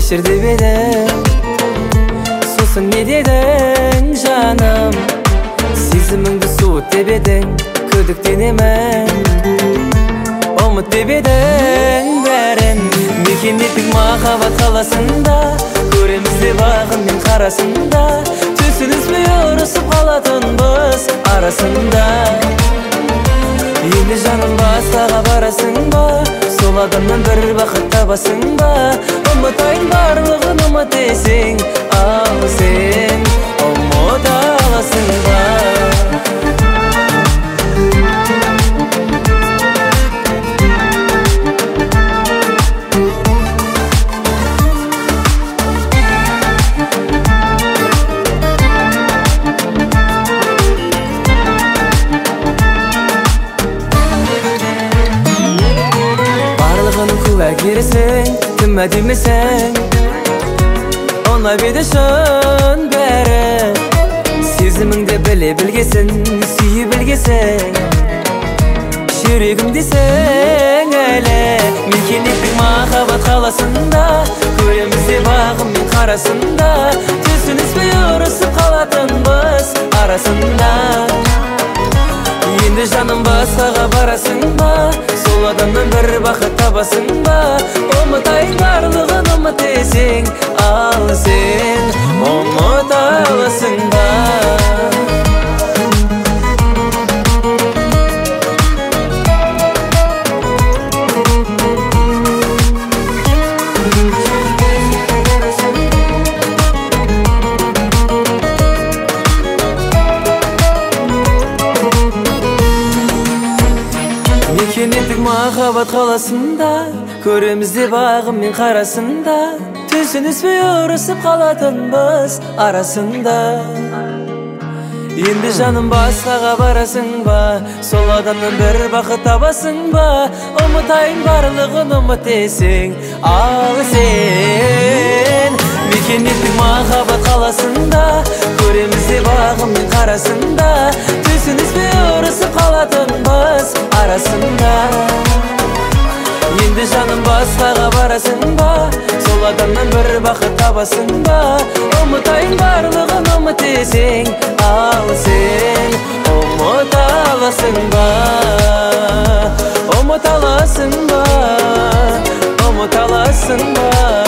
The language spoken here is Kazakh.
кешір деп едім, сосын не дедің жаным? Сезіміңді суыт деп едің, күдіктенемін. Ұмыт деп едің бәрін, мекен еттік махаббат қаласында, көреміз деп ағынмен қарасында, түсініспей ұрысып қалатынбыз арасында. Енді жаным басқаға барасың ба, сол адамнан бір бақыт табасың ба? Ұмытайын барлығын ұмыт десең, ал сен ұмыта аласың ба? Куәгерсің, кім әдемісің, ұнап еді шын бәрі. Сезіміңді біле білгесін, сүйе білгесін, жүрегімдесің әлі. Мекен еттік махаббат қаласында, көреміз деп ағыммен қарасында, түсініспей ұрысып қалатынбыз арасында. Енді жаным басқаға барасың ба, сол адамнан бір бақыт табасың ба? Ұмытайын барлығын ұмыт десең, ал сен ұмыта аласың ба? Мекен еттік махаббат қаласында, көреміз деп ағыммен қарасында, түсініспей ұрысып қалатынбыз арасында. Енді жаным басқаға барасың ба, сол адамнан бір бақыт табасың ба? Ұмытайын барлығын ұмыт десең, ал сен. Мекен еттік махаббат қаласында, көреміз деп ағыммен қарасында, түсініспей ұрысып қалатынбыз арасында. Енді жаным басқаға барасың ба, сол адамнан бір бақыт табасың ба? Ұмытайын барлығын ұмыт десең, ал сен ұмыта аласың ба? Ұмыта аласың ба? Ұмыта аласың ба?